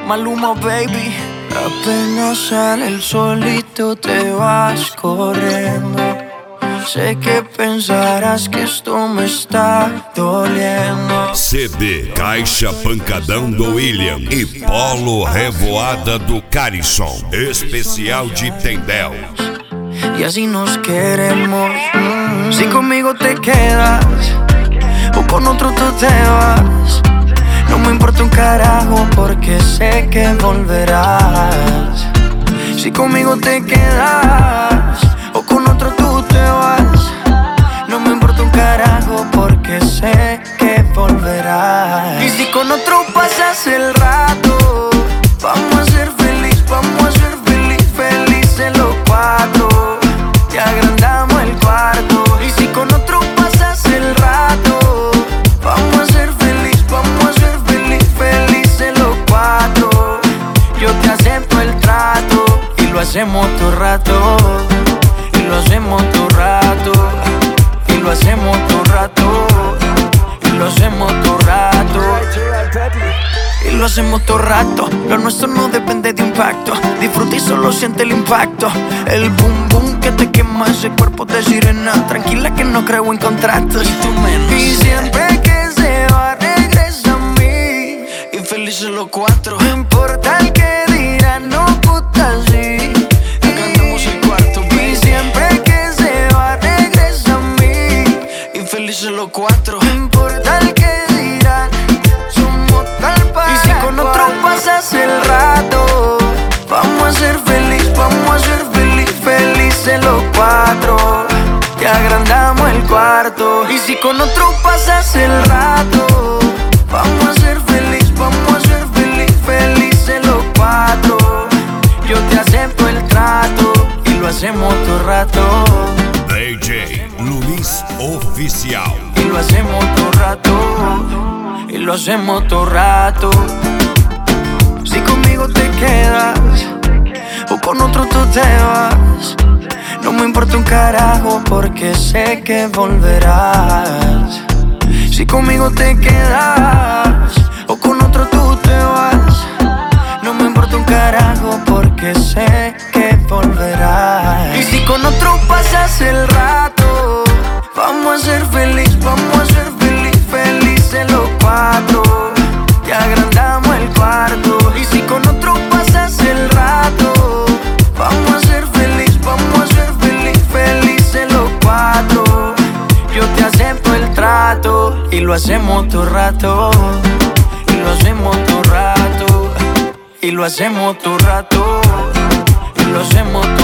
Maluma, baby. Apenas sale el solito te vas corriendo. Sé que pensarás que esto me está doliendo. CD Caixa Pancadão do William e Polo Revoada do Carisson. Especial de Tendel. Y así nos queremos. Si conmigo te quedas o con otro tú te vas, no me importa un carajo porque sé que volverás. Si conmigo te quedas o con otro tú te vas, no me importa un carajo porque sé que volverás. Y si con otro pasas el rato, vamos a ser feliz, vamos a ser feliz, felices los cuatro. Y agrandamos el cuarto. Y si con otro pasas el rato, vamos a ser feliz, vamos a ser feliz, felices los cuatro. Yo te acepto el trato y lo hacemos todo rato. Y lo hacemos todo rato. Y lo hacemos todo rato. Y lo hacemos todo rato. Y lo hacemos todo rato. Lo nuestro no depende de impacto. Disfruta y solo siente el impacto. El boom boom que te quema ese cuerpo de sirena. Tranquila que no creo en contratos. Y tú menos. Y siempre que se va regresa a mí. Y felices los cuatro. No importa el que dirán, no puta sí. Agrandamos el cuarto, baby. Y siempre que se va regresa a mí. Y felices los cuatro. No importa el que dirán, somos tal para. Y si con otro pasas el rato, vamos a ser feliz, vamos a ser feliz, felices los cuatro. Te agrandamos el cuarto. Y si con otro pasas el rato, vamos a ser feliz, vamos a ser feliz, felices los cuatro. Yo te acepto el trato y lo hacemos todo rato. DJ Luis Oficial. Y lo hacemos todo rato. Y lo hacemos todo rato. Si conmigo te quedas o con otro tú te vas, no me importa un carajo porque sé que volverás. Si conmigo te quedas o con otro tú te vas, no me importa un carajo porque sé que volverás. Y si con otro pasas el rato, vamos a ser feliz, vamos a ser feliz, felices los cuatro. Te agrandamos el cuarto. Y si con otro pasas el rato, vamos a ser feliz, vamos a ser feliz, felices los cuatro. Yo te acepto el trato y lo hacemos todo rato. Y lo hacemos todo rato. Y lo hacemos todo rato. Y lo hacemos todo rato.